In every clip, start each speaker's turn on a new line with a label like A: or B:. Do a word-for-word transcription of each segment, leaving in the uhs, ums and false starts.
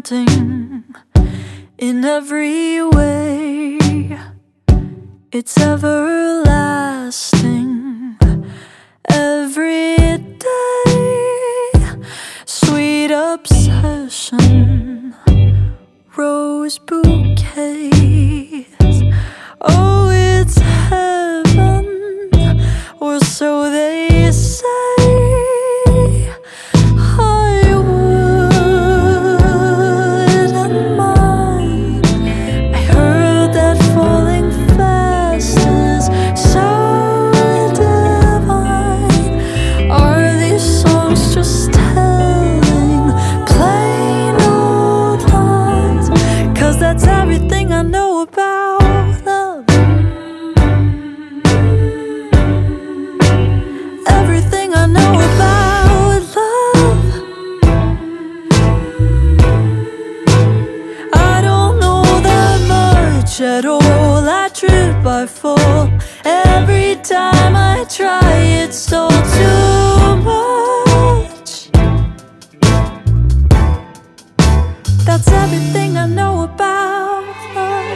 A: everlasting in every way. It's everlasting every day. Sweet obsession, rose bouquets. Oh, it's heaven, or so they say. At all, I trip, I fall. Every time I try, it's all too much. That's everything I know about love.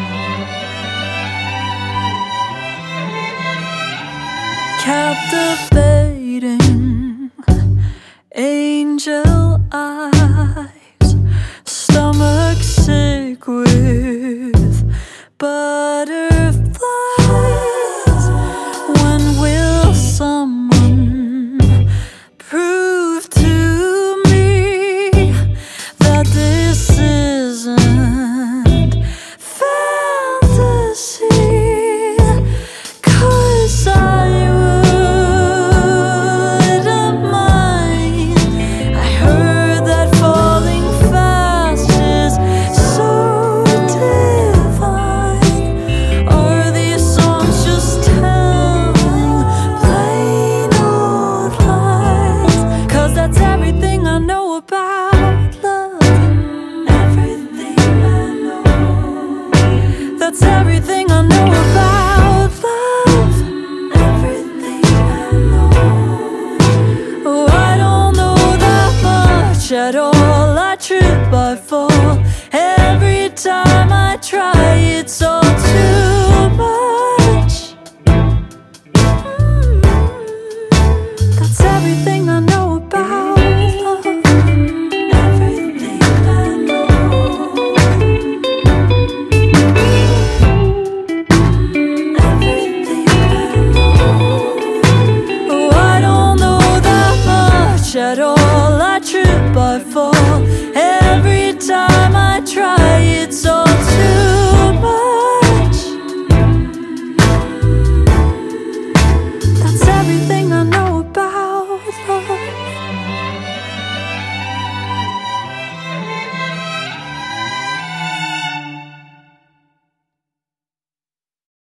A: Captivating angel eyes, stomach sick with butterflies. When will someone prove to me that this isn't fantasy? 'Cause I wouldn't mind. I heard that falling fast is so divine. Are these songs just telling plain old lies? 'Cause that's everything I know about love. Everything I know. That's everything I know about love. Everything I know. Oh, I don't know that much at all. I trip, I fall. Every time I try, it's all too much. Mm. That's everything I know about love. Everything I know. Everything I know. Oh, I don't know that much at all. I trip, I fall. Every time